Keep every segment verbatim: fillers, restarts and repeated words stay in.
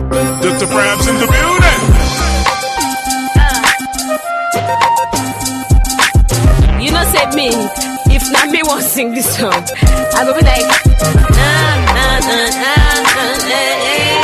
Doctor Prab's in the building. Uh, you know, say me, if not me won't sing this song, I go be like, nah, nah, nah, nah, nah, eh, eh.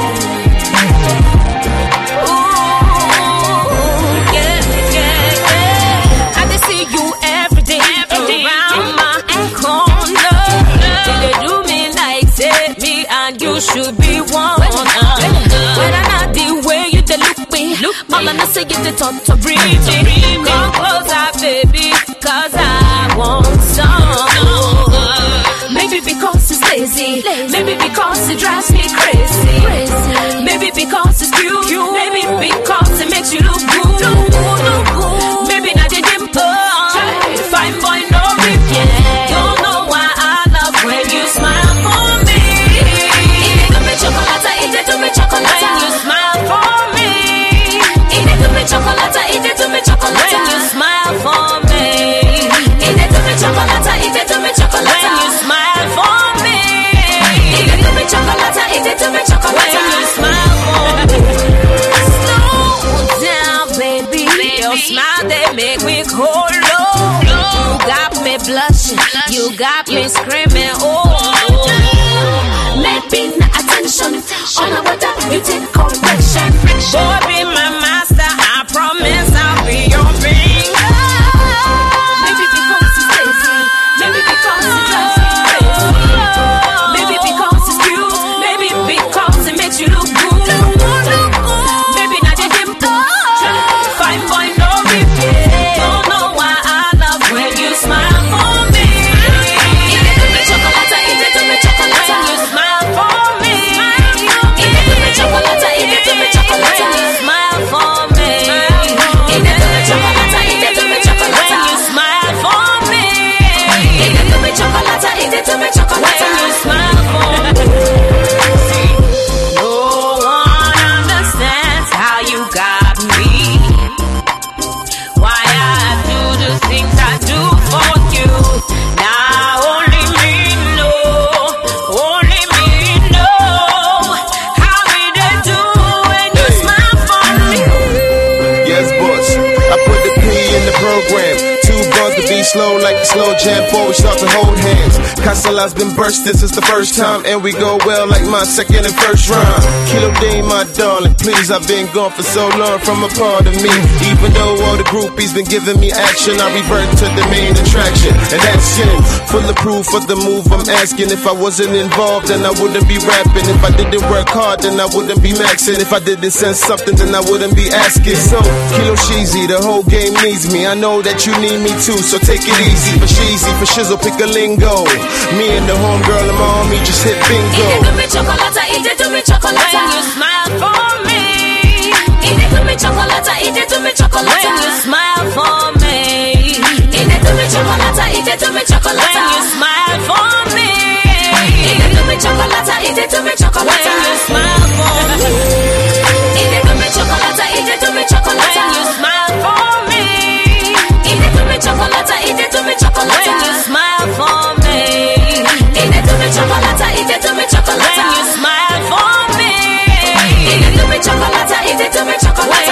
Ooh, yeah, yeah, yeah. I just see you every day, every day around my corner. They do me like say me and you should be one. When I not the way you they look me, all I know say you the thought to bring me. Come closer, baby, cause I want some. Maybe because it's lazy, maybe because it drives me crazy, maybe because it's cute, maybe because it makes you look good. Maybe not your dimple, fine boy no repeat. Don't know why I love when you smile for me. Eat it to me chocolate, eat it to me chocolate. When you smile for me, eat it to me chocolate, eat it to me chocolate. When you smile for me, eat it to me chocolate, eat it to me chocolate. When you smile for me, eat it to me chocolate, eat it to me chocolate. When you smile for me, slow down, baby. Your smile they make me cold. You got me blushing, you got me screaming. Oh, maybe not attention on a weather, you take correction. Boy, be my master, I promise I'll be your ring. Maybe because it's lazy, maybe because it drives me crazy, maybe because it's cute, maybe because it makes you look good. Maybe not your dimple, fine boy no repeat. Don't know why I love when you smile for me. Eat it to me chocolate, eat it to me chocolate. When you smile for me, eat it to me chocolate, eat it to me chocolate. When you smile for me, eat it to me chocolate, eat it to me chocolate. When you smile for me, eat it to me chocolate, eat it to me chocolate. When you smile for me, no one understands how you got me. Why I do the things I do for you. Now only me know, only me know how we they do when you smile for me. Yes, boss. I put the P in the program. Two guns to be slow like the slow jam before we start to hold hands. Castella's been bursting since the first time, and we go well like my second and first rhyme. Kilo Day, my darling, please, I've been gone for so long from a part of me. Even though all the groupies been giving me action, I revert to the main attraction, and that's sin. Full of proof of the move I'm asking. If I wasn't involved, then I wouldn't be rapping. If I didn't work hard, then I wouldn't be maxing. If I didn't send something, then I wouldn't be asking. So, Kilo Sheezy, the whole game needs me. I know that you need me too, so take it easy. For Sheezy, for Shizzle, pick a lingo. Me and the homegirl and my homie just hit bingo. Eat it to me chocolate, eat it to me chocolate. When you smile for me, eat it to me chocolate, eat it to me chocolate. When you smile for me, eat it to me chocolate, eat it to me chocolate. When you smile for me, eat it to me chocolate, eat it to me chocolate. When you smile for me, eat it to me chocolate, eat it to me chocolate. When you smile for me, eat it to me chocolate, eat it to me chocolate. When you smile for me, eat it to me chocolate, eat it to me chocolate. When you smile for me, eat it to me chocolate, eat it to me chocolate.